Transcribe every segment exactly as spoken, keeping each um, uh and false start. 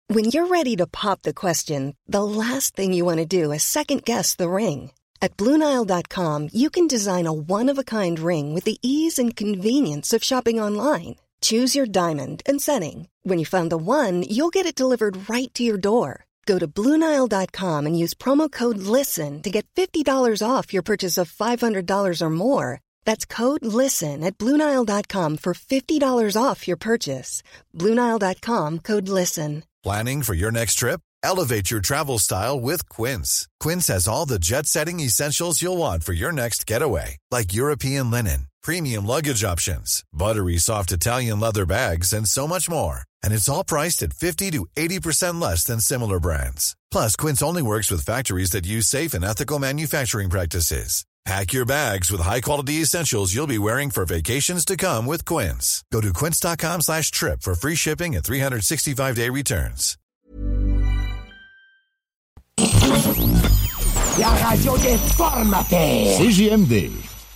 When you're ready to pop the question, the last thing you want to do is second-guess the ring. At Blue Nile dot com, you can design a one-of-a-kind ring with the ease and convenience of shopping online. Choose your diamond and setting. When you find the one, you'll get it delivered right to your door. Go to Blue Nile dot com and use promo code LISTEN to get fifty dollars off your purchase of five hundred dollars or more. That's code LISTEN at Blue Nile dot com for fifty dollars off your purchase. Blue Nile dot com, code LISTEN. Planning for your next trip? Elevate your travel style with Quince. Quince has all the jet-setting essentials you'll want for your next getaway, like European linen, premium luggage options, buttery soft Italian leather bags, and so much more. And it's all priced at fifty to eighty percent less than similar brands. Plus, Quince only works with factories that use safe and ethical manufacturing practices. Pack your bags with high-quality essentials you'll be wearing for vacations to come with Quince. Go to quince dot com slash trip for free shipping and three sixty-five day returns. La radio déformatée. C J M D.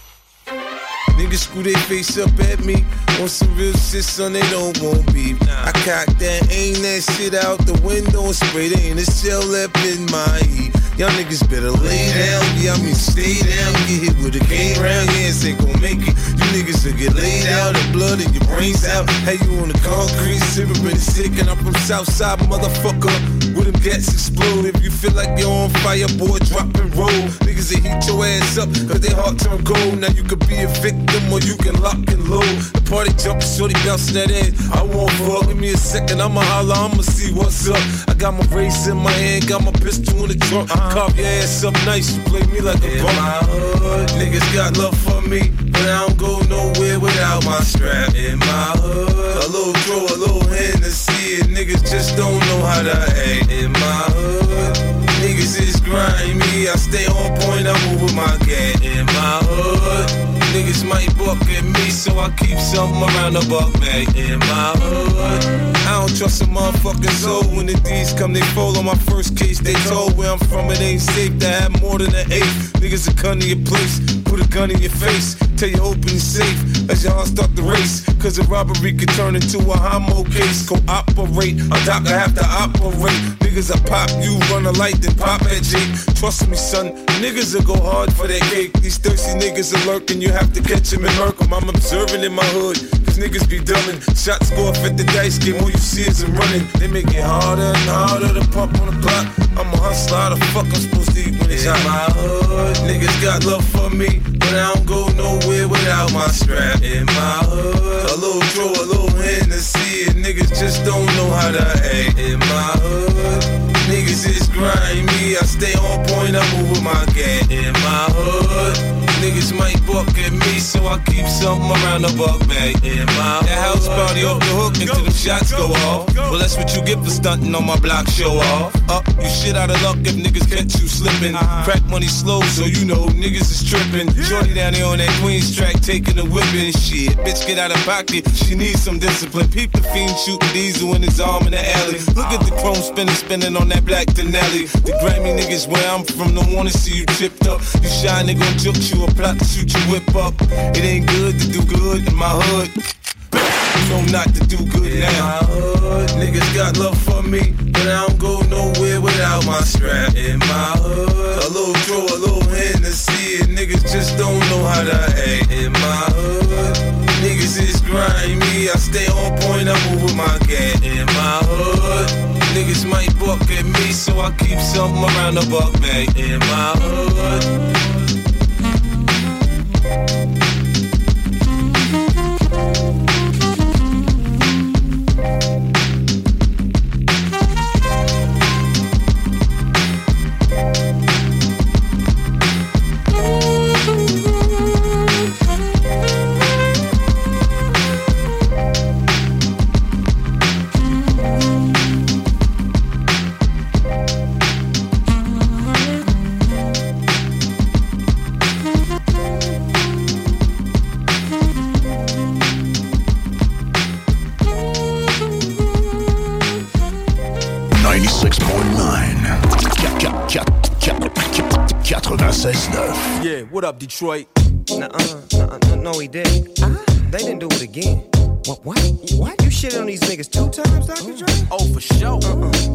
Niggas screw their face up at me. On some real shit, son, they don't want beef. I cock that, aim that shit out the window and spray it in the shell left in my heat. Y'all niggas better lay down, yeah, I mean stay down. Get hit with a game round, yeah, ain't gon' make it. You niggas will get laid out, the blood in your brains out. Hey, you on the concrete, sippin' sick, and I'm from Southside, motherfucker. With them gats explode. If you feel like you're on fire, boy, drop and roll. Niggas they heat your ass up, cause they heart turn cold. Now you could be a victim or you can lock and load. The party jumping, shorty bouncing that ass. I won't fuck, give me a second, I'ma holler, I'ma see what's up. I got my race in my hand, got my pistol in the trunk. Uh-huh. Carve your ass up nice, you play me like a in bum. My hood, niggas got love for me, but I don't go nowhere without my strap. In my hood, a little throw, a little Hennessy, and niggas just don't know how to act. In my hood, niggas is grimy, I stay on point, I move with my gang. In my hood, niggas might buck at me, so I keep something around the buck bag. In my hood, I don't trust a motherfucking soul. When the D's come, they fall on my first case. They told where I'm from, it ain't safe to have more than an eighth. Niggas will come to your place, put a gun in your face, tell you open and safe as your heart start the race. Cause a robbery could turn into a homo case. Cooperate, a doctor have to operate. Niggas will pop you, run a light, then pop at Jake. Trust me, son, niggas will go hard for that cake. These thirsty niggas are lurking, you have to catch them and murk them. I'm observing in my hood, cause niggas be dumbing. Shots go off at the dice game, all you see is them running. They make it harder and harder to pump on the block. I'm a hustler, how the fuck I'm supposed to eat when it's hot? In my hood, niggas got love for me, but I don't go nowhere without my strap. In my hood, a little throw, a little Hennessy, and niggas just don't know how to act. In my hood, niggas is grimy, I stay on point, I move with my gang. In my hood, niggas might buck at me, so I keep something around the buck bag. In my hood, that house party off the hook until the shots go off. Well, that's what you get for stunting on my block, show off. Up, you shit out of luck if niggas catch you slipping. Crack money slow, so you know niggas is tripping. Shorty down there on that Queens track, taking the whipping. Shit, bitch get out of pocket, she needs some discipline. Peep the fiend shooting diesel in his arm in the alley. Look at the chrome spinning, spinning on that black Denali. The Grammy niggas where I'm from don't wanna see you tripped up. You shy nigga gon' juke you, a plot to shoot your whip up. It ain't good to do good in my hood. You know not to do good in now. My hood, niggas got love for me, but I don't go nowhere without my strap. In my hood, a little throw, a little Hennessy, and niggas just don't know how to act. In my hood, niggas is grimy, I stay on point, I move with my gang. In my hood, niggas might buck at me, so I keep something around the buck bag. In my hood. Yeah, what up, Detroit? Nuh-uh, nuh-uh, no, he didn't. Uh, they didn't do it again. What? What? What? You shit on these niggas two times, Doctor Dre? Oh, for sure. Uh-uh.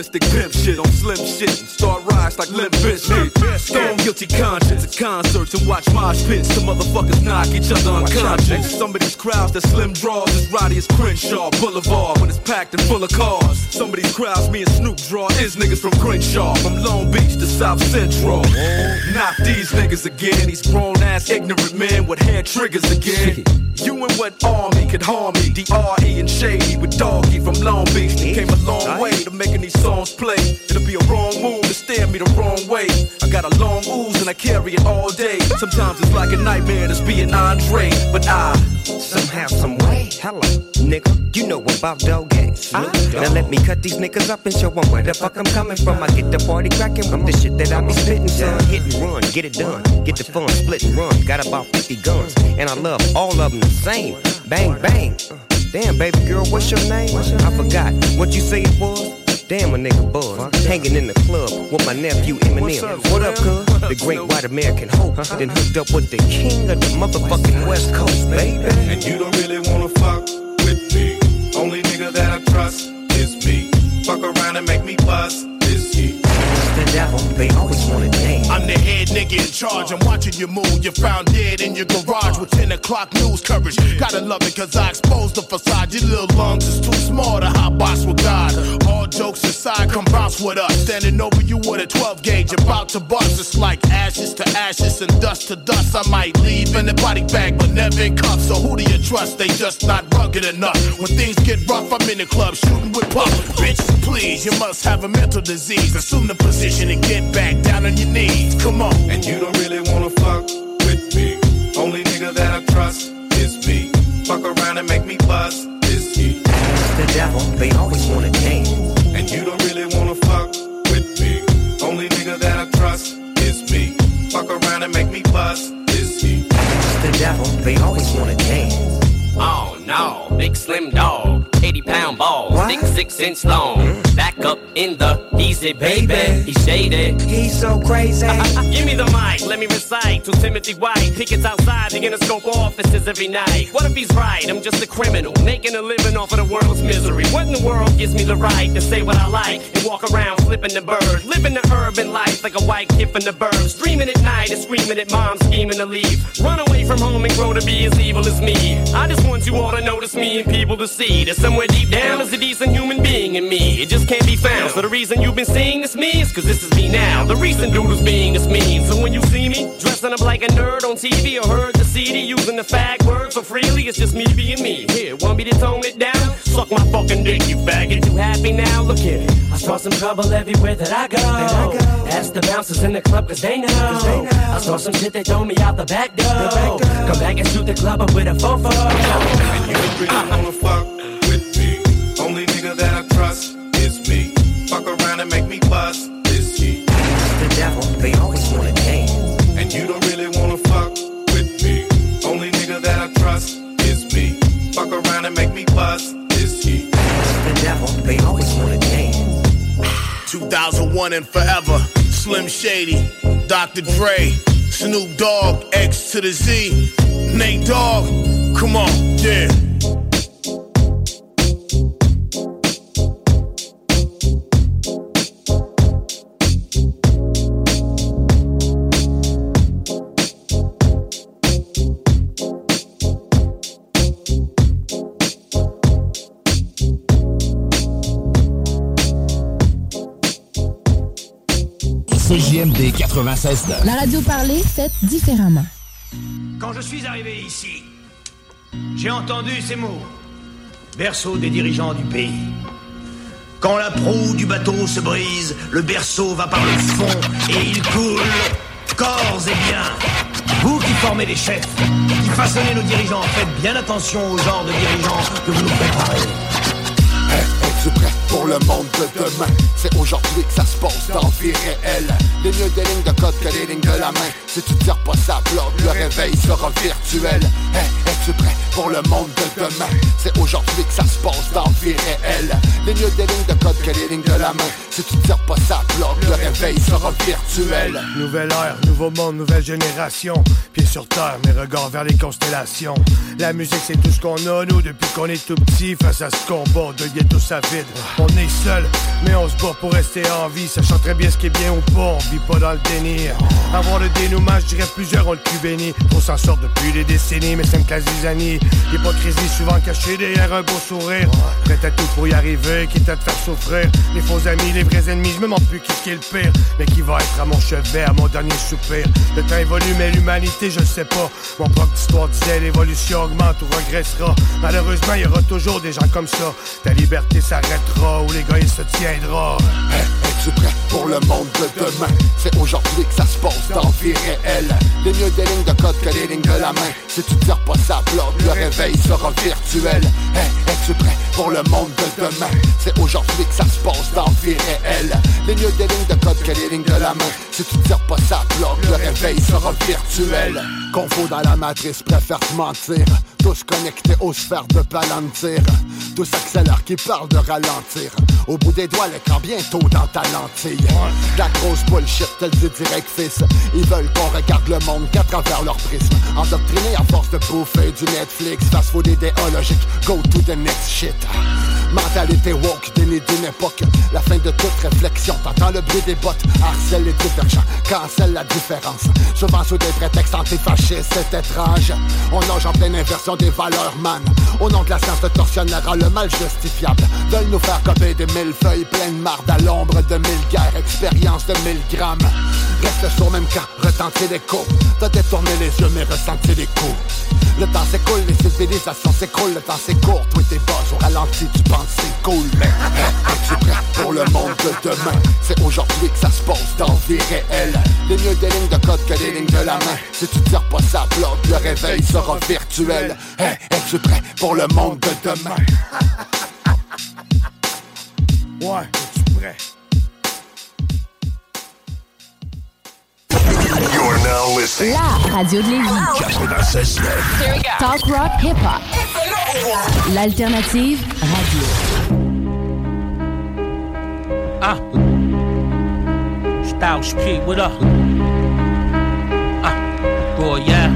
realistic pimp shit on slim shit and start rise like Limp Bizkit. Stone guilty conscience at concerts and watch mosh pits. Some motherfuckers knock each other unconscious. Some of these crowds that slim draws is rowdy as Crenshaw Boulevard when it's packed and full of cars. Some of these crowds me and Snoop draw is niggas from Crenshaw, from Long Beach to South Central. Not these niggas again, these grown ass ignorant men with hair triggers again. You and what army could harm me? D R E and Shady with Doggy from Long Beach. They came a long way to making these songs play. It'll be a wrong move to stare me the wrong way. I got a long ooze and I carry it all day. Sometimes it's like a nightmare that's being Andre, but I somehow, some way. Hello, nigga, you know about Doggy. Now let me cut these niggas up and show them where the fuck I'm coming from. I get the party cracking with the shit that I be spitting, son. Hit and run, get it done, get the fun, split and run. Got about fifty guns, and I love all of them the same. Bang, bang. Damn, baby girl, what's your name? I forgot what you say it was. Damn, a nigga buzz, hanging in the club with my nephew Eminem. What up, cuz? The great white American hope. Then hooked up with the king of the motherfucking West Coast, baby. And you don't really wanna fuck with me. Only nigga that I trust is me. Fuck around and make me bust this heat. The devil, they always wanna dance. I'm the head nigga in charge. I'm watching you move. You're found dead in your garage with ten o'clock news coverage. Gotta love it cause I exposed the facade. Your little lungs is too small to hot box with God. All jokes aside, come bounce with us. Standing over you with a twelve gauge, about to bust. It's like ashes to ashes and dust to dust. I might leave in a body bag, but never in cuffs. So who do you trust? They just not rugged enough. When things get rough, I'm in the club shooting with puff. Bitch, please, you must have a mental disease. Assume the position and get back down on your knees. Come on. And you don't really wanna fuck with me. Only nigga that I trust is me. Fuck around and make me bust this heat. The devil, they always wanna dance. And you don't really wanna fuck with me. Only nigga that I trust is me. Fuck around and make me bust this heat. The devil, they always wanna dance. Oh no, big slim dog, eighty pound balls, what? thick six inch long. Mm. Back up in the easy, baby. He's shady. He's so crazy. Give me the mic, let me recite to Timothy White. Pickets outside the Interscope offices every night. What if he's right? I'm just a criminal, making a living off of the world's misery. What in the world gives me the right to say what I like and walk around flipping the bird, living the urban life like a white kid from the burbs, dreaming at night and screaming at mom, scheming to leave, run away from home and grow to be as evil as me. I just want you all to notice me and people to see that somewhere deep down there's a decent human being in me. It just can't be found. So the reason you've been seeing this me is cause this is me now. The recent dude who's being is mean. So when you see me dressing up like a nerd on T V or heard the C D using the fag word so freely, it's just me being me. Here, want me to tone it down? Suck my fucking dick, you faggot. You happy now? Look here. I start some trouble everywhere that I go. I go. Ask the bouncers in the club cause they know. Cause they know. I start some shit, they throw me out the back door. The back door. Come back and shoot the club up with a fofo. And you don't really wanna fuck with me. Only nigga that I trust is me. Fuck around and make me bust this heat. The devil, they always wanna dance. And you don't really wanna fuck with me. Only nigga that I trust is me. Fuck around and make me bust this heat. The devil, they always wanna dance. two thousand one and forever. Slim Shady, Doctor Dre, Snoop Dogg, X to the Z, Nate Dogg. Come on, yeah. C J M D quatre-vingt-seize neuf. La radio parlée, faite différemment. Quand je suis arrivé ici, j'ai entendu ces mots. Berceau des dirigeants du pays. Quand la proue du bateau se brise, le berceau va par le fond et il coule corps et biens. Vous qui formez les chefs, qui façonnez nos dirigeants, faites bien attention au genre de dirigeants que vous nous préparez. Hey, es-tu prêt pour le monde de demain? C'est aujourd'hui que ça se passe dans la vie réelle. Les mieux des lignes de code que les lignes de la main. Si tu tires pas ça bloc, le réveil sera virtuel. Hey, es-tu prêt pour le monde de demain? C'est aujourd'hui que ça se passe dans la vie réelle. Les mieux des lignes de code que les lignes de la main. Si tu tires pas ça bloc, le réveil sera virtuel. Nouvelle ère, nouveau monde, nouvelle génération. Pieds sur terre, mes regards vers les constellations. La musique c'est tout ce qu'on a, nous, depuis qu'on est tout petit. Face à ce combat de ghetto ça vide. On est seul, mais on se bat pour rester en vie. Sachant très bien ce qui est bien ou pas, on vit pas dans le déni. Avoir le dénouement, je dirais plusieurs ont le cul béni. On s'en sort depuis des décennies, mais c'est une quasi-zanie. L'hypocrisie souvent cachée derrière un beau sourire. Prêt à tout pour y arriver, quitte à te faire souffrir. Les faux amis, les vrais ennemis, je me demande plus qui qui est le pire. Mais qui va être à mon chevet, à mon dernier soupir. Le temps évolue, mais l'humanité, je le sais pas. Mon prof d'histoire disait, l'évolution augmente ou regressera. Malheureusement, il y aura toujours des gens comme ça. Ta liberté s'arrêtera ou l'égoïsme se tiendra. Hey, es-tu prêt pour le monde de demain? C'est aujourd'hui que ça se passe dans la vie réelle. Les mieux des lignes de code que les lignes de la main. Si tu tires pas ça bloc, le réveil sera virtuel. Hey, es-tu prêt pour le monde de demain? C'est aujourd'hui que ça se passe dans la vie réelle. Les mieux des lignes de code que les lignes de la main. Si tu tires pas ça bloc, le réveil sera virtuel. Confo dans la matrice, préfère te mentir. Tous connectés aux sphères de Palantir. Tous accélèrent qui parlent de ralentir. Au bout des doigts, l'écran bientôt dans ta lentille. La grosse bullshit, te le dis direct, fils. Ils veulent qu'on regarde le monde qu'à travers leur prisme. Endoctrinés à force de bouffer du Netflix. Fast-food idéologique, go to the next shit. Mentalité woke, déni d'une époque. La fin de toute réflexion, t'entends le bruit des bottes. Harcèle les divergents, cancelle la différence. Souvent sous des prétextes antifascistes, c'est étrange. On nage en pleine inversion des valeurs, man. Au nom de la science, le tortionnaire a le mal justifiable. Veulent nous faire copier des mille feuilles pleines de marde à l'ombre de mille guerres, expérience de mille grammes. Reste sur même camp, retentir l'écho. T'as détourné les yeux, mais ressenti les coups. Le temps s'écoule, les civilisations s'écroulent. Le temps c'est court, toi t'es boss, au ralenti, tu penses c'est cool. Mais hey, es-tu prêt pour le monde de demain? C'est aujourd'hui que ça se passe dans la vie réelle. Les mieux des lignes de code que les lignes de la main. Si tu tires pas ça bloc, le réveil sera virtuel. Hey, es-tu prêt pour le monde de demain? Ouais, es-tu prêt? You're now listening. La radio de Lévis. quatre-vingt-seize neuf. Talk rock hip-hop. L'alternative radio. Ah. Style Street, what up? Ah. Boy, yeah.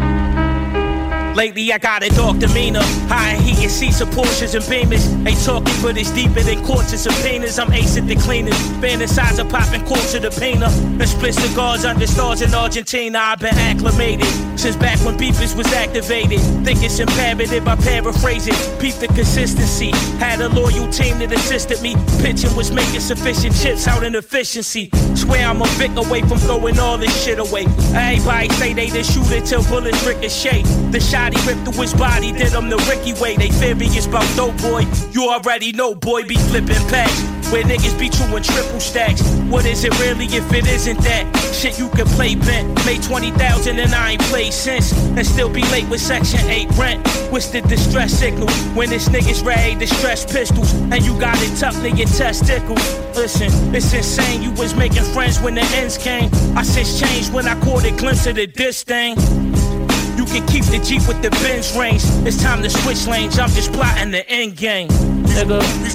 Lately I got a dark demeanor. High heat and seats of Porsches and Beamers. Ain't talking, but it's deeper than courts and subpoenas. I'm acing the cleaners. Fantasize of popping corks to the painter. And split cigars under stars in Argentina. I've been acclimated since back when beepers was activated. Think it's imperative, I paraphrase it. Peep the consistency. Had a loyal team that assisted me. Pitching was making sufficient chips out in efficiency. Swear I'm a Vic away from throwing all this shit away. Everybody say they the shooter till bullets ricochet. The shot he ripped through his body, did him the Ricky way. They furious about dope boy. You already know, boy, be flipping packs. Where niggas be chewing triple stacks. What is it really if it isn't that? Shit you can play bent. Made twenty thousand and I ain't played since. And still be late with section eight rent. What's the distress signal? When this niggas ready to stress pistols. And you got it tucked in your testicles. Listen, it's insane. You was making friends when the ends came. I since changed when I caught a glimpse of the diss thing. You can keep the Jeep with the Benz range. It's time to switch lanes. I'm just plotting the end game. Nigga. These,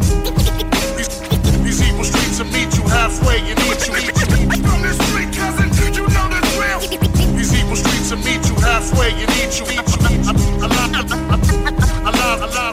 these, these evil streets will meet you halfway and eat you. From this street, cousin, you know the drill. These evil streets will meet you halfway and eat you. I love, I love, I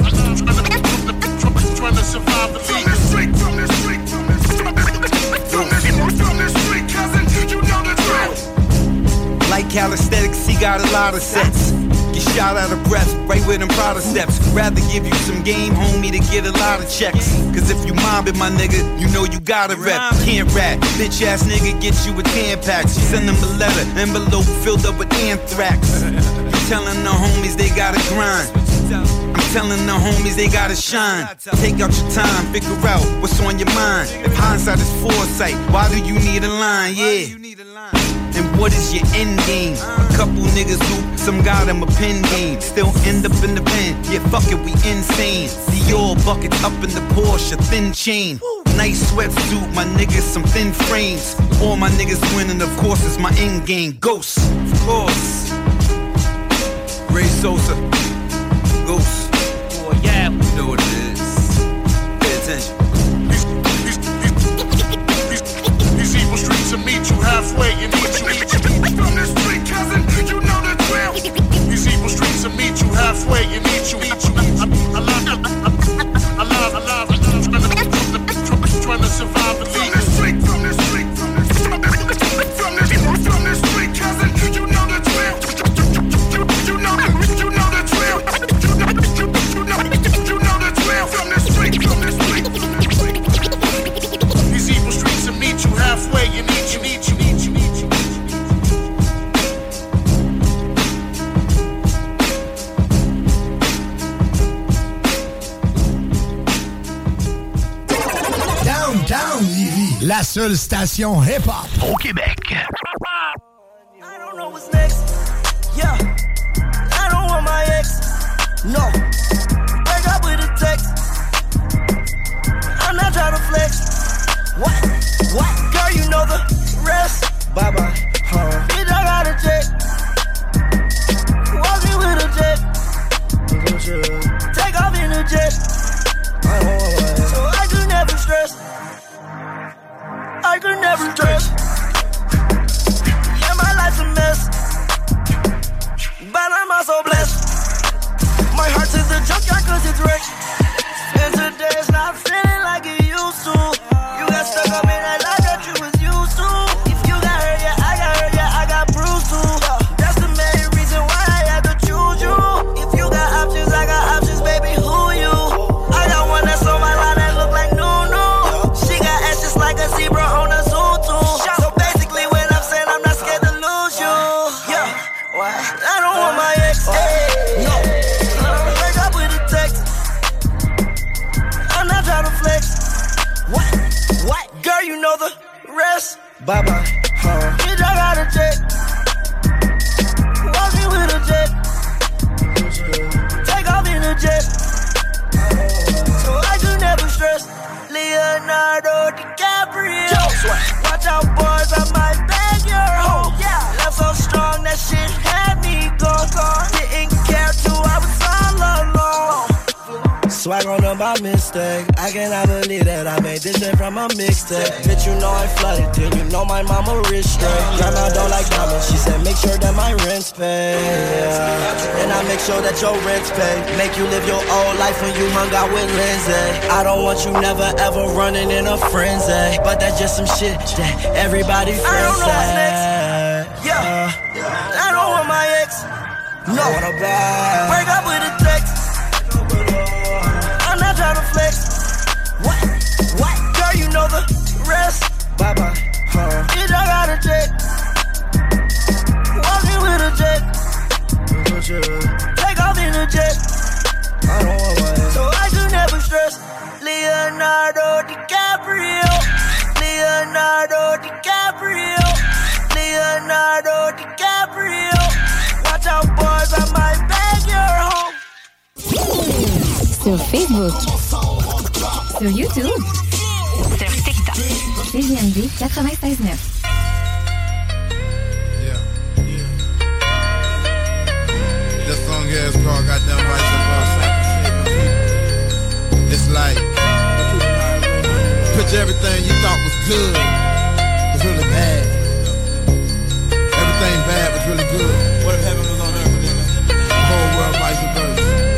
love, trying to survive the beat. From this street, from this street, from this street, from this street, cousin, you know the drill. Like calisthenics, he got a lot of sets. Get shot out of breath, right with them Prada steps. Rather give you some game, homie, to get a lot of checks. Cause if you mobbing my nigga, you know you gotta rep. Can't rap, bitch ass nigga get you a ten pack. She send them a letter, envelope filled up with anthrax. You telling the homies they gotta grind. I'm telling the homies they gotta shine. Take out your time, figure out what's on your mind. If hindsight is foresight, why do you need a line? Yeah. And what is your end game? A couple niggas who, some got them a pen game. Still end up in the pen, yeah fuck it, we insane. Dior buckets up in the Porsche, thin chain. Nice sweatsuit, my niggas, some thin frames. All my niggas winning, of course, is my end game. Ghost, of course. Ray Sosa, Ghost. Oh yeah, you know what it is. Pay attention. These evil streets will meet you halfway and eat you. From this street, cousin, you know the drill. These evil streets will meet you halfway and eat you. I love, I love, I love, I love. seule station hip-hop au Québec. I don't know what's next. Yeah, I don't want my ex. No, break up with a text. I'm not trying to flex. What? What? Girl, you know the rest. Bye bye. Huh? Bitch, I got a check. Walking with a jet. Take off in a jet. I don't want my ex. So I could never stress. I could never stress. Yeah, my life's a mess, but I'm also blessed. My heart's in the junkyard cause it's wrecked. And today it's not feeling like it used to. You got stuck up in that life that you was used to. If you got hurt, yeah, I got hurt, yeah, I got bruised too. That's the main reason why I had to choose you. If you got options, I got options, baby, who you? I got one that's on my line that look like Nunu. She got ass just like a zebra on a zoo too. So basically when I'm saying I'm not scared to lose you. Yeah, why? I don't want my ex. Hey, no. Break up with a text. I'm not trying to flex. What? What? Girl, you know the rest. Bye bye. Huh? Bitch, I got a jet. Walking with a jet. Take off in a jet. So I could never stress. Leonardo DiCaprio. Watch out, boys, I might bag your hoe. Yeah, left so strong that shit had me gone. Didn't care till I was all alone. Swag on them by mistake. I cannot believe that I made this shit from a mixtape. Bitch, you know I flooded till you know my mama rich straight. Grandma don't like diamonds. She said make sure that my rent's paid. Yeah. And I make sure that your rent's paid. Make you live your old life when you hung out with Lindsay. I don't want you never ever running in a frenzy. But that's just some shit that everybody friends say. I don't know what's next. Yeah. Uh, I don't want my ex. No. Break up with a text. I'm not trying to flex. What? What? Girl, you know the rest. Bye bye. Huh? Bitch, I got a jet. Walking with a jet. Take off in a jet. I don't want my ex. So I could never stress. Leonardo DiCaprio. Leonardo DiCaprio. Leonardo DiCaprio. Watch out, boys, I might bag your home. Sur Facebook, sur YouTube, sur TikTok. C J M D quatre-vingt-seize neuf. Yeah, yeah. This song here is called Goddamn Right Suppose. It's like picture everything you thought was good was really bad. Everything bad was really good. What if heaven was on earth? The whole world vice versa.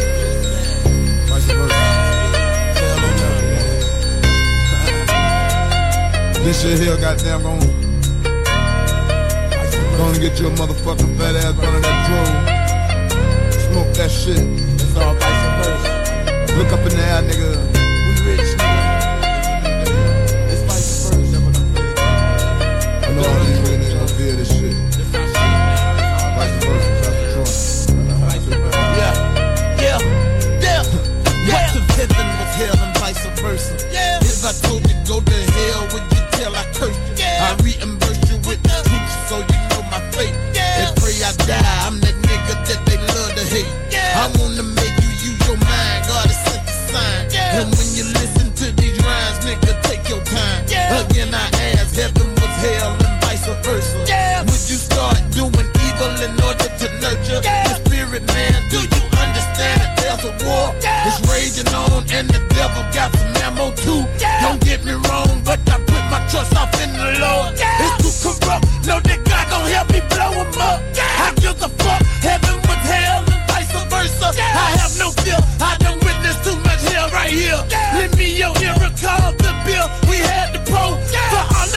This shit here, goddamn, gon' gonna get you a motherfucking fat ass running that drone. Smoke that shit. It's all vice versa. Look up in the air, nigga. We rich, nigga. It's vice versa. I know all these niggas gonna feel this shit. Vice versa, yeah, yeah, yeah. What if heaven was hell and vice versa? Yeah. If I told you go to hell, would you tell I cursed you? Yeah. I reimburse you with the truth so you know my fate. Yeah. And pray I die, I'm that nigga that they love to hate. Yeah. I wanna make you use your mind, God has sent the sign. Yeah. And when you listen to these rhymes, nigga, take your time. Yeah. Again I ask, heaven was hell and vice versa. Yeah. Would you start doing evil in order to nurture yeah. the spirit, man? Do you understand that there's a war? Yeah. It's raging on and the devil got some ammo too. Yeah. Don't get me wrong, but I put my trust off in the Lord. Yeah. It's too corrupt, know that God gon' help me blow him up. Yeah. I give a fuck, heaven was hell and vice versa. Yeah. I have no fear, I done witnessed too much hell right here. Yeah. Lend me your ear and call the bill, we had the pro. Yeah. For all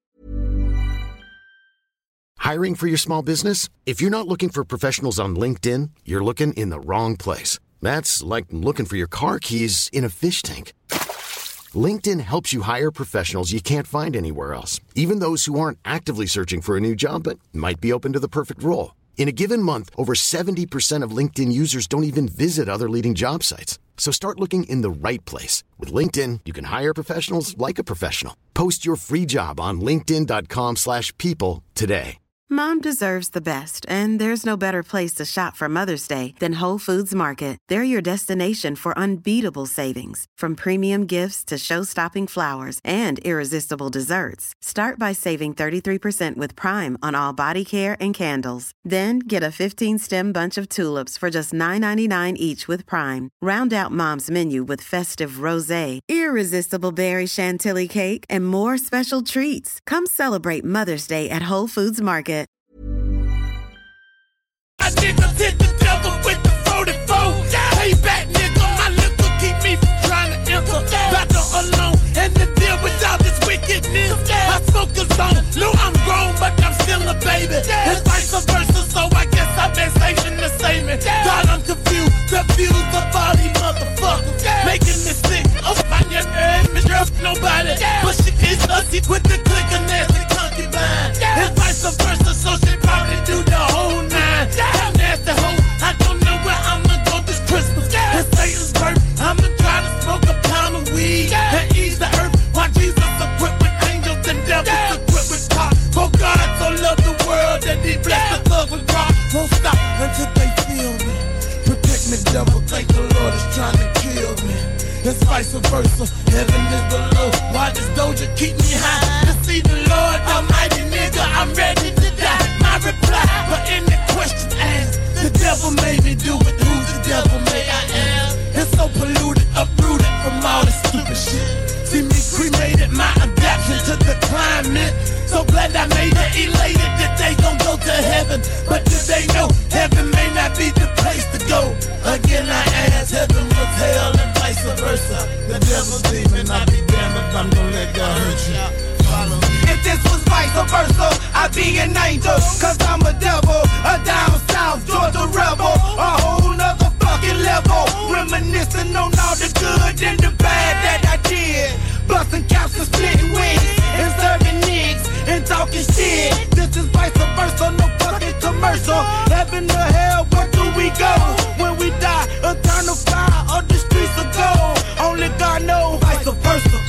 Hiring for your small business? If you're not looking for professionals on LinkedIn, you're looking in the wrong place. That's like looking for your car keys in a fish tank. LinkedIn helps you hire professionals you can't find anywhere else, even those who aren't actively searching for a new job but might be open to the perfect role. In a given month, over seventy percent of LinkedIn users don't even visit other leading job sites. So start looking in the right place. With LinkedIn, you can hire professionals like a professional. Post your free job on linkedin.com slash people today. Mom deserves the best, and there's no better place to shop for Mother's Day than Whole Foods Market. They're your destination for unbeatable savings, from premium gifts to show-stopping flowers and irresistible desserts. Start by saving thirty-three percent with Prime on all body care and candles. Then get a fifteen-stem bunch of tulips for just nine ninety-nine each with Prime. Round out Mom's menu with festive rosé, irresistible berry chantilly cake, and more special treats. Come celebrate Mother's Day at Whole Foods Market. I niggas hit the devil with the forty-four. Pay back, nigga, my liquor keep me from trying to enter. Battle alone and to deal with all this wickedness. I smoke a zone, no, I'm grown, but I'm still a baby. It's vice versa, so I guess I've been saving the same. God, I'm confused, confused of all these motherfuckers. Making me sick, oh my god, Miss Girl, nobody. But she is hussy with the click of nasty concubine. It's vice versa, so she probably do the whole nine. I'm nasty hoe, I don't know where I'ma go this Christmas. It's Satan's birth, I'ma try to smoke a pound of weed and ease the earth. While Jesus equipped with angels and devils equipped with God. For God so loved the world that he blessed the love with God. Won't stop until they feel me. Protect me, devil, think the Lord is trying to kill me. It's vice versa, heaven is below. Why does Doja keep me high? To see the Lord Almighty, nigga, I'm ready to die. My reply, but in the question asked, the devil made me do it. Who the devil may I ask? It's so polluted, uprooted from all this stupid shit. See me cremated, my adaptation to the climate. So glad I made it, elated that they gon' go to heaven. But do they know heaven may not be the place to go? Again I ask, heaven was hell and vice versa. The devil's demon, I be damned if I'm gon' let God hurt you. If this was vice versa, I'd be an angel. Cause I'm a devil, a down south Georgia rebel. A whole nother fucking level. Reminiscing on all the good and the bad that I did. Busting caps and splitting wigs. And serving niggas and talking shit. This is vice versa, no fucking commercial. Heaven or hell, where do we go? When we die, eternal fire or the streets of gold. Only God knows, vice versa.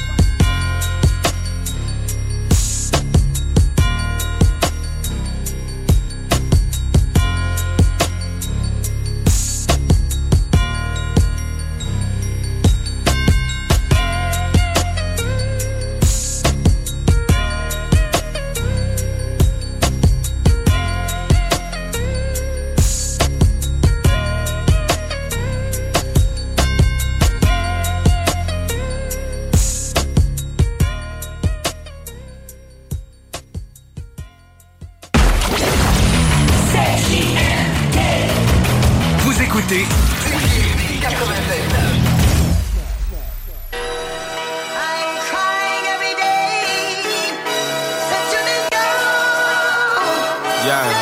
écoutez Yeah.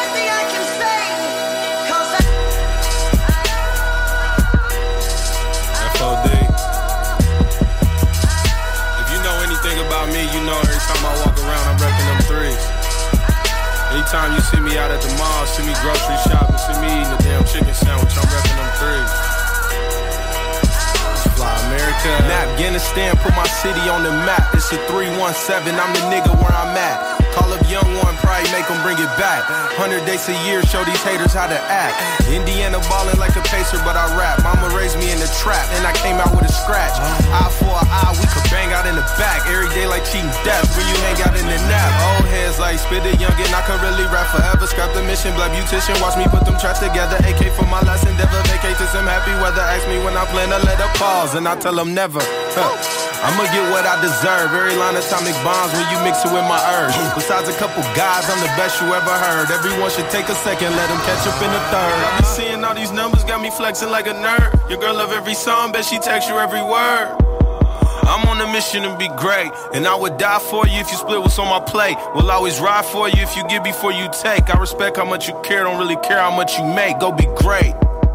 F O D. If you know anything about me, you know every time I walk around, I'm repping them threes. Anytime you see me out at the mall, see me grocery shopping, see me eating a damn chicken sandwich, I'm repping them threes. It's Fly America. Afghanistan put my city on the map. It's a three one seven, I'm the nigga where I'm at. Call up young one, probably make them bring it back. Hundred days a year, show these haters how to act. Indiana ballin' like a pacer, but I rap. Mama raised me in the trap, and I came out with a scratch. Eye for an eye, we could bang out in the back. Every day like cheating death, where you hang out in the nap. Old heads like spit it youngin', I could really rap forever. Scrap the mission, blood beautician, watch me put them tracks together. A K for my last endeavor, vacate to some happy weather. Ask me when I plan to let her pause, and I tell them never. Huh. I'ma get what I deserve. Every line atomic bombs when you mix it with my herbs. Besides a couple guys, I'm the best you ever heard. Everyone should take a second, let them catch up in the third. I be seeing all these numbers, got me flexing like a nerd. Your girl love every song, bet she text you every word. I'm on a mission to be great, and I would die for you if you split what's on my plate. Will always ride for you if you give before you take. I respect how much you care, don't really care how much you make. Go be great.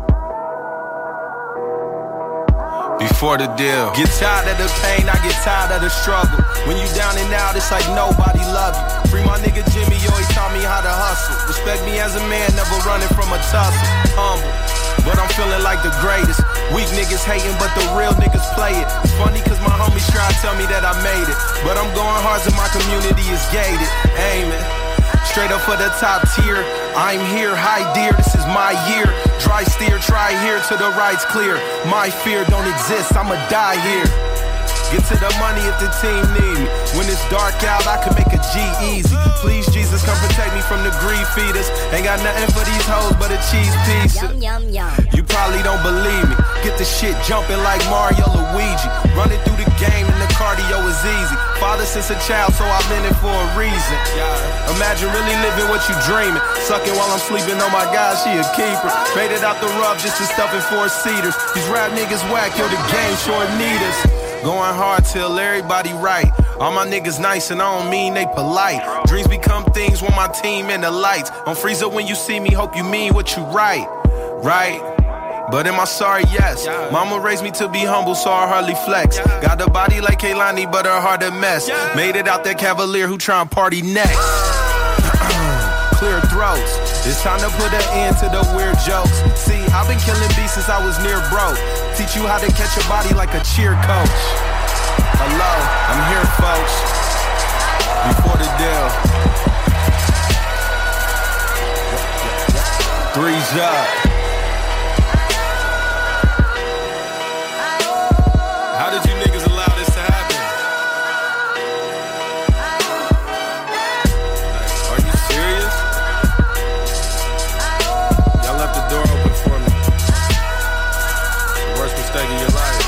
Before the deal. Get tired of the pain, I get tired of the struggle. When you down and out, it's like nobody love you. Free my nigga Jimmy, always taught me how to hustle. Respect me as a man, never running from a tussle. Humble, but I'm feeling like the greatest. Weak niggas hating, but the real niggas play it. It's funny cause my homies try to tell me that I made it, but I'm going hard so my community is gated. Aiming straight up for the top tier. I'm here, high dear, this is my year. Dry steer, try here till the right's clear. My fear don't exist, I'ma die here. Get to the money if the team need me. When it's dark out, I can make a G easy. Please, Jesus, come protect me from the greed feeders. Ain't got nothing for these hoes but a cheese pizza. Yum, yum, yum. You probably don't believe me. Get the shit jumping like Mario Luigi. Running through the game and the cardio is easy. Father since a child, so I've been it for a reason. Imagine really living what you dreaming. Sucking while I'm sleeping, oh my God, she a keeper. Made it out the rub just to stuff in four seaters. These rap niggas whack, yo, the game sure need us. Going hard till everybody right. All my niggas nice and I don't mean they polite. Dreams become things when my team in the lights. On Freezer when you see me, hope you mean what you write. Right? But am I sorry? Yes. Mama raised me to be humble, so I hardly flex. Got a body like Kehlani, but her heart a mess. Made it out that cavalier who try and party next. Clear throats. It's time to put an end to the weird jokes. See, I've been killing beats since I was near broke. Teach you how to catch a body like a cheer coach. Hello, I'm here, folks. Before the deal. Three's up. How did you niggas allow this to happen? Are you serious? Y'all left the door open for me. The worst mistake of your life.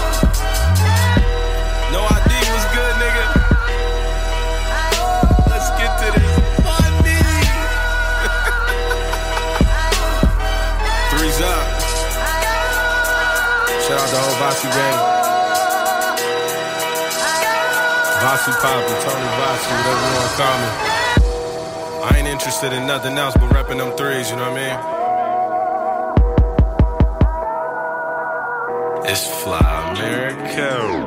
No I D was good, nigga. Let's get to this money. Three's up. Shout out the whole Vasu gang. Vasu Poppy, Tony Vasu, whatever you wanna call me. I ain't interested in nothing else but repping them threes, you know what I mean? It's Fly America.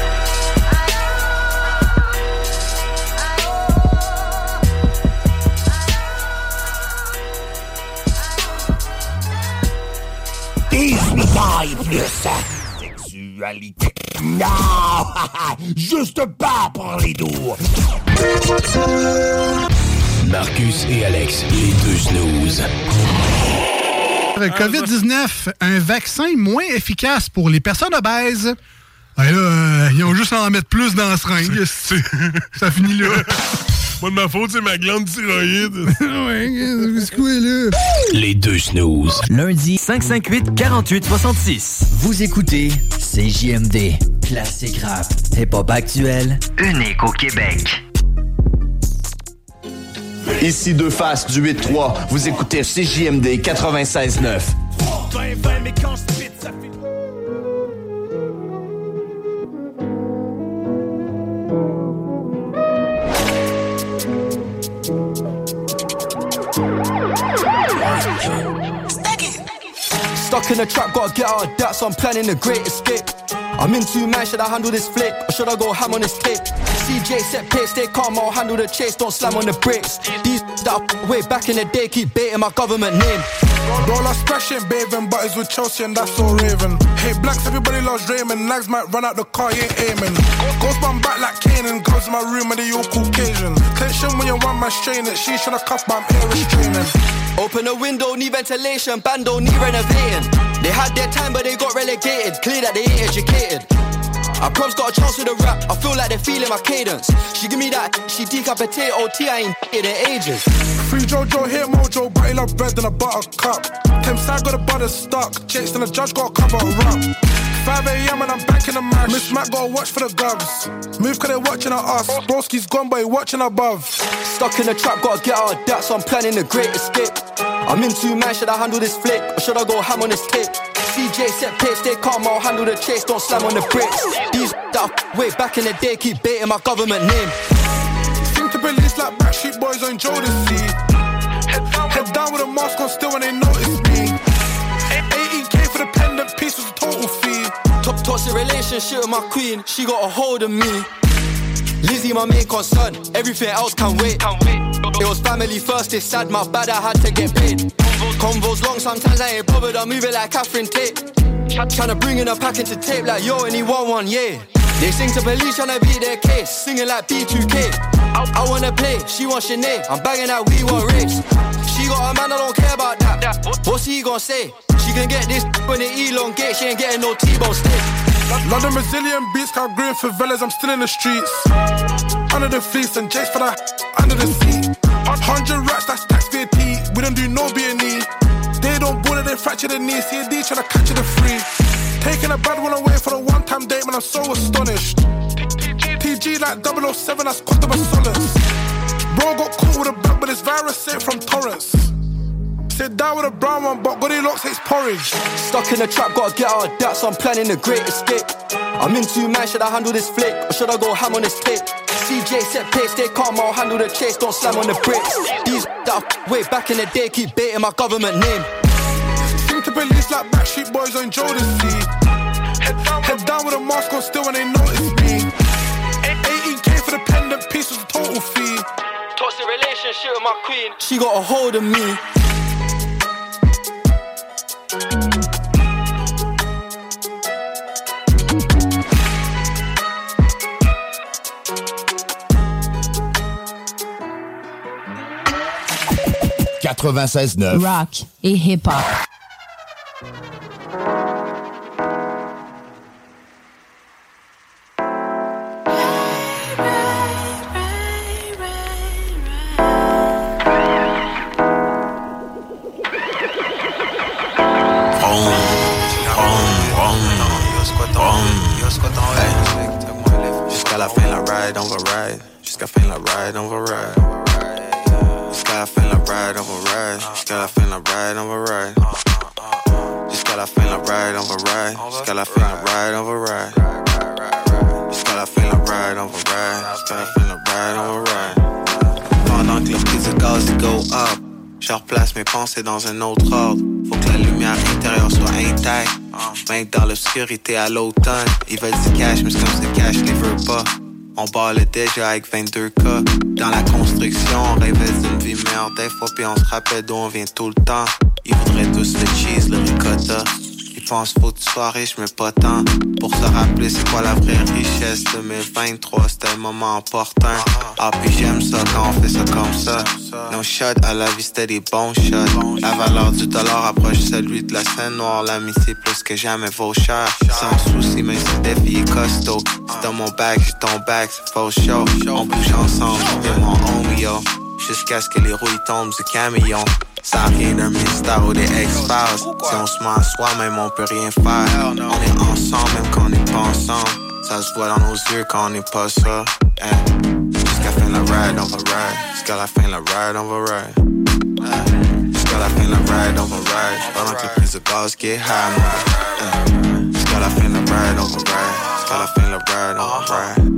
dix-huit ans et plus. Sexualité. Non, juste pas pour les doux. Marcus et Alex, les deux snooze. covid dix-neuf, un vaccin moins efficace pour les personnes obèses. Ben là, euh, ils ont juste à en mettre plus dans la seringue. Ça finit là. Pas de ma faute, c'est ma glande thyroïde. Ouais, c'est quoi là? Les deux snooze. Lundi, cinq cinq huit, quarante-huit soixante-six. Vous écoutez C J M D. Classique rap. Hip-hop actuel. Unique au Québec. Ici Deux Faces du huit trois. Vous écoutez C J M D quatre-vingt-seize neuf. vingt vingt, mais quand je spit, ça fait... Stuck in the trap, gotta get out of that, so I'm planning the great escape. I'm in two man, should I handle this flick? Or should I go ham on this tape? C J set pace, stay calm, I'll handle the chase, don't slam on the brakes. These that I way back in the day keep baiting my government name. Roll us fresh ain't bathing, but it's with Chelsea and that's so Raven. Hate blacks, everybody loves Raymond. Nags might run out the car, you ain't aiming. Ghost man back like Kanan, goes in my room and they all Caucasian. Tension when you one man strain it, she tryna cuff, but I'm air restraining. Open a window, need ventilation, band don't need renovating. They had their time but they got relegated, clear that they ain't educated. Our prom's got a chance with the rap, I feel like they're feeling my cadence. She give me that, she decapitate O T, I ain't in ages. Free Jojo, here Mojo, but he love bread than a buttercup. Tim side got a butter stuck, chicks and the judge got a cover up. five a.m. and I'm back in the mash. Miss Mac gotta watch for the govs. Move cause they watching at us. Broski's gone but he watching above. Stuck in the trap, gotta get out of that, so I'm planning the great escape. I'm in two man, should I handle this flick? Or should I go ham on this tape? C J set pace, stay calm, I'll handle the chase, don't slam on the brakes. These that I way back in the day keep baiting my government name. Seem to release like Backstreet Boys on Jodeci. Head down with a mask on still when they notice me. eighteen K for the pendant piece was a total fee. Top toxic relationship with my queen, she got a hold of me. Lizzie my main concern, everything else can wait. It was family first, it's sad, my bad, I had to get paid. Convo's long, sometimes I ain't bothered, I move it like Catherine Tate. Tryna bring in a pack into tape like yo, and he want one, yeah. They sing to police, tryna beat their case, singing like B two K. I, I wanna play, she want Sinead, I'm banging that we want race. She got a man, I don't care about that. What's he gon' say? She can get this when it elongate, she ain't getting no T-bone steak. London Brazilian beats, can't green favelas, I'm still in the streets. Under the fleece and Jace for that under the seat. Hundred racks, that's tax V A T. We don't do no B and E. They don't bullet, they fracture the knee. C A D tryna catch it the free. Taking a bad one away for the one-time date, man, I'm so astonished. T G like double oh seven, that's customer solace. Bro got caught with a bag, but this virus sent from Torrance. Sit down with a brown one, but Goldilocks hates porridge. Stuck in the trap, gotta get out of that, so I'm planning a great escape. I'm in two man, should I handle this flick, or should I go ham on this tape? C J set pace, stay calm, I'll handle the chase, don't slam on the brakes. These that I way back in the day keep baiting my government name. Seem to police like Backstreet Boys on Jodeci. Head, head down with a mask on still when they notice me. eighteen K for the pendant piece was a total fee. Toxic relationship with my queen, she got a hold of me. quatre-vingt-seize neuf Rock et hip-hop. Jusqu'à la fin la ride, on va ride. Jusqu'à la fin la ride, on va ride. Jusqu'à la fin la ride, on va ride. Jusqu'à la fin la ride, on va ride. Jusqu'à la fin la ride, on va ride. Jusqu'à la fin la ride, on va ride. Jusqu'à la fin la ride, on va ride. Jusqu'à la fin la ride, on va ride. Pendant que le prix du gaz il go up, je replace mes pensées dans un autre ordre. Faut que la lumière intérieure soit intacte. Même dans l'obscurité à l'automne, ils veulent du cash, mais c'est comme ce cash les veut pas. On ballait déjà avec vingt-deux K. Dans la construction, on rêvait d'une vie meilleure des fois, puis on se rappelle d'où on vient tout le temps. Ils voudraient tous le cheese, le ricotta. Ils pensent faut que tu sois riche, mais pas tant. Pour se rappeler c'est quoi la vraie richesse. deux mille vingt-trois, c'était un moment opportun. Ah puis j'aime ça quand on fait ça comme ça. Nos shots à la vie c'était des bons shots. La valeur du dollar approche celui de la scène noire. L'amitié plus que jamais vaut cher. Sans souci même si le défi est costaud. C'est dans mon bac, j'ai ton bac, c'est faux show. On bouge ensemble, j'étais mon homie yo. Jusqu'à ce que les rouilles tombent du camion. Ça rien d'un mystère ou des X-Files. Si on se met à soi-même, on peut rien faire. On est ensemble même quand on n'est pas ensemble. Ça se voit dans nos yeux quand on n'est pas ça. Hey. Jusqu'à la fin la ride, on va ride. Jusqu'à la fin la ride, on va ride. Hey. Jusqu'à la fin la ride, on va ride. Pendant que le prix de gaz get high, hey. Jusqu'à la fin la ride, on va ride. Jusqu'à la fin la ride, on va ride.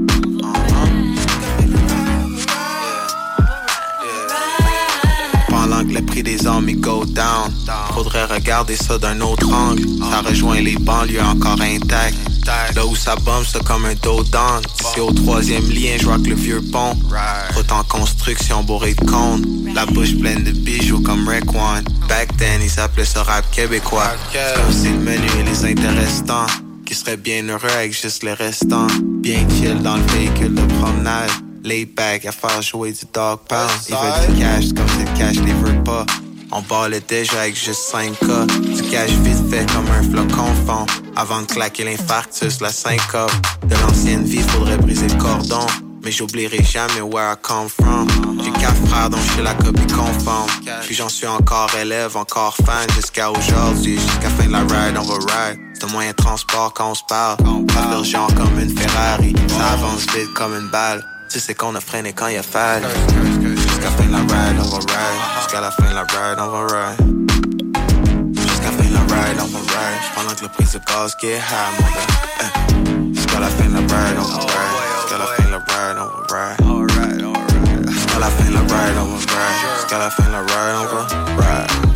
Pendant que le prix des armes il go down, faudrait regarder ça d'un autre angle. Ça rejoint les banlieues encore intactes. Là où ça bombe, c'est comme un dos down. D'ici au troisième lien, je rock le vieux pont. Route en construction bourré de cônes. La bouche pleine de bijoux comme Rick One. Back then, ils appelaient ça rap québécois. C'est comme si le menu et les intéressants qui seraient bien heureux avec juste les restants. Bien chill dans le véhicule de promenade. Lay back à faire jouer du dog pound. Ils veulent du cash comme si le cash les veut pas. On ballait déjà avec juste cinq K. Du cash vite fait comme un flocon fond. Avant de claquer l'infarctus, la syncope. De l'ancienne vie, faudrait briser le cordon. Mais j'oublierai jamais where I come from. J'ai quatre frères dont je suis la copie conforme. Puis j'en suis encore élève, encore fan jusqu'à aujourd'hui. Jusqu'à fin de la ride, on va ride. C'est un moyen de transport quand on se parle. Pas d'urgent comme une Ferrari. Ça avance vite comme une balle. Tu sais qu'on a freiné quand il a fallu. Jusqu'à la fin de la ride, on va ride. Jusqu'à la fin de la ride, on va ride. Jusqu'à la fin de la ride, on va ride. Pendant que le prix de gaz get high, mon gars. Jusqu'à la fin de la ride, on va ride. Jusqu'à la fin de la ride, on va ride. Jusqu'à la fin de la ride, on va ride. Jusqu'à la fin de la ride, on va ride.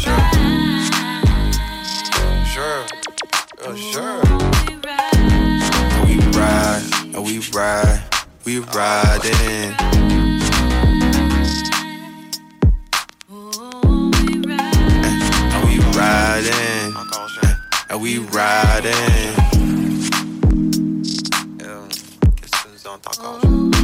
Sure, sure. We ride, we ride. We riding. and we riding. Yeah, qu'est-ce que tu nous entends encore?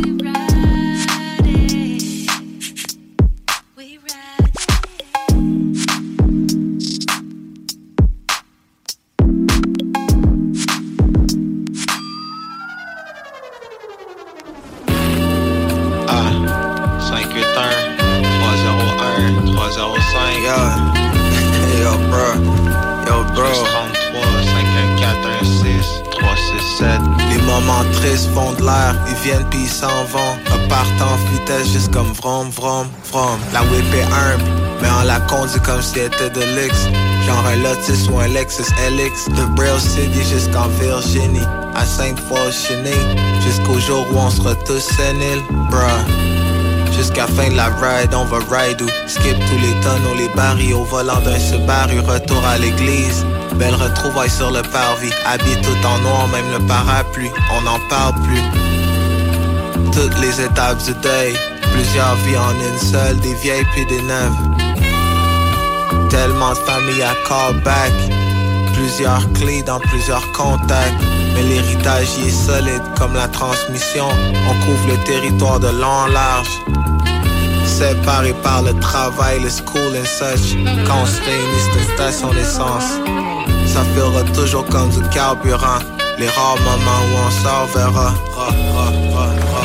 Yo, bro, yo, bro. trente-trois, cinq un quatre, un six, trois six sept. Les moments tristes font de l'air, ils viennent pis ils s'en vont. Repartent en vitesse juste comme vroom, vroom, vroom. La whip est humble, mais on la conduit comme si elle était de luxe. Genre un Lotus ou un Lexus L X. De Braille City jusqu'en Virginie, à Sainte-Foy-Chenille, jusqu'au jour où on sera tous séniles, bruh. Jusqu'à fin de la ride, on va ride ou skip tous les tonneaux, les barils au volant d'un Subaru, retour à l'église. Belle retrouvaille sur le parvis, habillé tout en noir, même le parapluie, on n'en parle plus. Toutes les étapes du deuil, plusieurs vies en une seule, des vieilles puis des neuves. Tellement de familles à callback, plusieurs clés dans plusieurs contacts. Mais l'héritage y est solide comme la transmission. On couvre le territoire de long en large, séparés par le travail, le school and such. Quand on se réunit, c'est une station d'essence. Ça filera toujours comme du carburant. Les rares moments où on s'en verra. Ra, ra, ra, ra.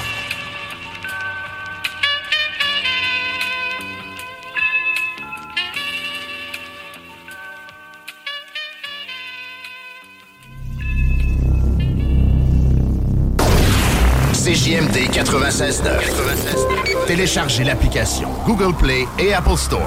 C J M D quatre-vingt-seize neuf. Téléchargez l'application Google Play et Apple Store.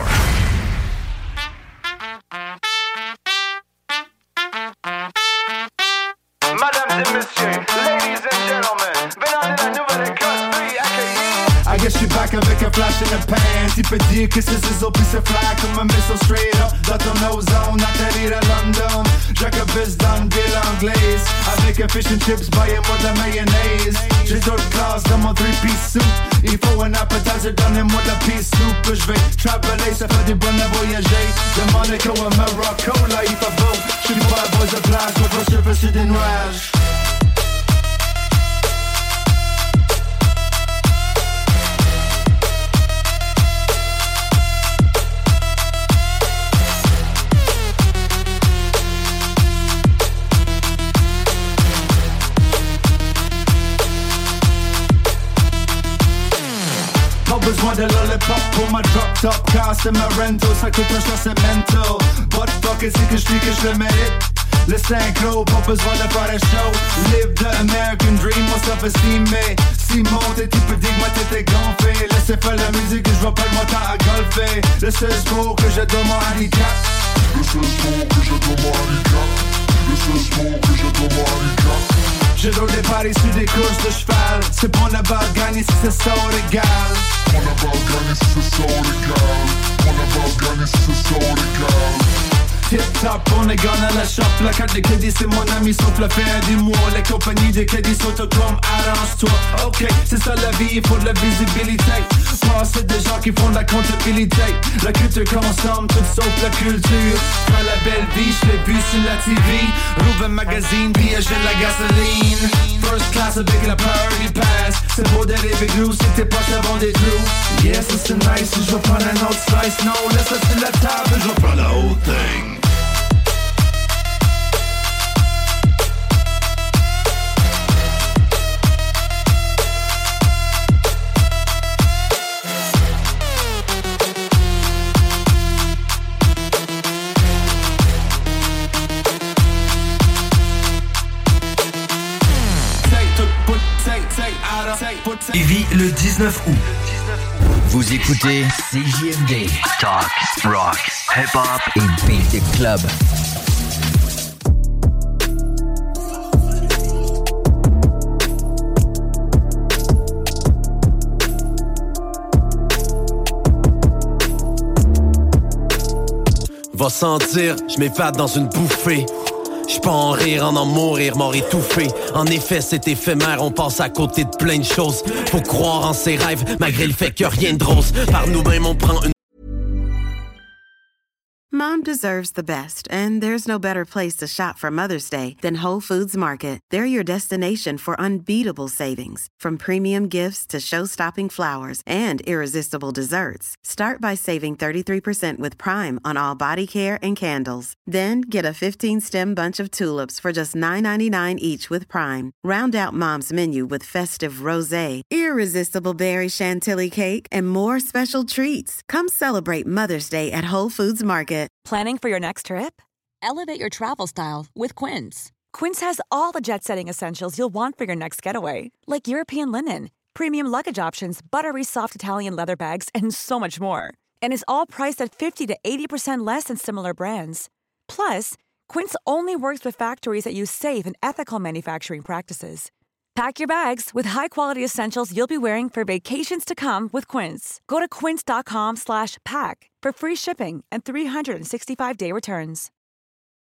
Mesdames et messieurs, ladies and gentlemen, venez à la nouvelle école, I guess you back avec un flash in the pan. Tu peux dire que c'est ciseaux puis c'est fly comme un missile straight up dans ton ozone, atterrir à London. Jacobus dans une ville anglaise avec un fish and chips, baillez-moi de la mayonnaise. J'ai d'autres classes dans mon three-piece suit. Il faut un appetizer, donnez-moi de la peace soup. Je vais traveler, ça fait du bon à voyager. De Monaco à Morocco, là il fait beau. J'suis pas à bois de plage, je vais surfer sur des nuages. Besoin de lollipop pour ma drop top car c'est ma rental, ça coûte un choix, c'est mental. But fuck it, c'est que je dis que je le mérite. Le synchro, pas besoin de faire un show. Live the American dream, moi self-esteem. Mais si monte, tu peux dire que ma tête est gonflée. Laissez faire la musique et je vais pas mon temps à golfer. Le seul sport que je donne mon handicap. Le seul sport que je donne mon handicap. Le seul sport que je donne mon handicap. Je roule des paris sur des courses de cheval. C'est pour ne pas gagner si c'est ça légal. On n'a pas gagné si c'est ça légal. On n'a pas gagné si c'est ça légal. Tip top, on est gone à la shop. La carte de crédit c'est mon ami sauf la fin du mois. Les compagnies de crédit sont au comme arrange-toi. Ok, c'est ça la vie, il faut de la visibilité. Moi c'est des gens qui font de la comptabilité. La culture consomme tout sauf la culture. Dans la belle vie, je l'ai vu sur la T V. Rouvre un magazine, puis j'ai de la gasoline. First class avec la party pass. C'est beau de rêver gros si tes poches avant des trous. Yes, c'est nice, je vais prendre un autre slice. Non, laisse ça sur la table, je vais prendre la whole thing. Lévis le dix-neuf août. Vous écoutez C J M D. Talk, rock, hip-hop et beat club. Va sentir, je m'évade dans une bouffée. J'suis pas en rire, en en mourir, mort étouffé. En effet, c'est éphémère, on passe à côté de plein de choses. Faut croire en ses rêves, malgré le fait que rien de rose. Par nous-mêmes, on prend une... Mom deserves the best, and there's no better place to shop for Mother's Day than Whole Foods Market. They're your destination for unbeatable savings, from premium gifts to show-stopping flowers and irresistible desserts. Start by saving thirty-three percent with Prime on all body care and candles. Then get a fifteen-stem bunch of tulips for just nine ninety-nine each with Prime. Round out Mom's menu with festive rosé, irresistible berry chantilly cake, and more special treats. Come celebrate Mother's Day at Whole Foods Market. Planning for your next trip? Elevate your travel style with Quince. Quince has all the jet-setting essentials you'll want for your next getaway, like European linen, premium luggage options, buttery soft Italian leather bags, and so much more. And is all priced at fifty to eighty percent less than similar brands. Plus, Quince only works with factories that use safe and ethical manufacturing practices. Pack your bags with high-quality essentials you'll be wearing for vacations to come with Quince. Go to quince.com slash pack for free shipping and three sixty-five day returns.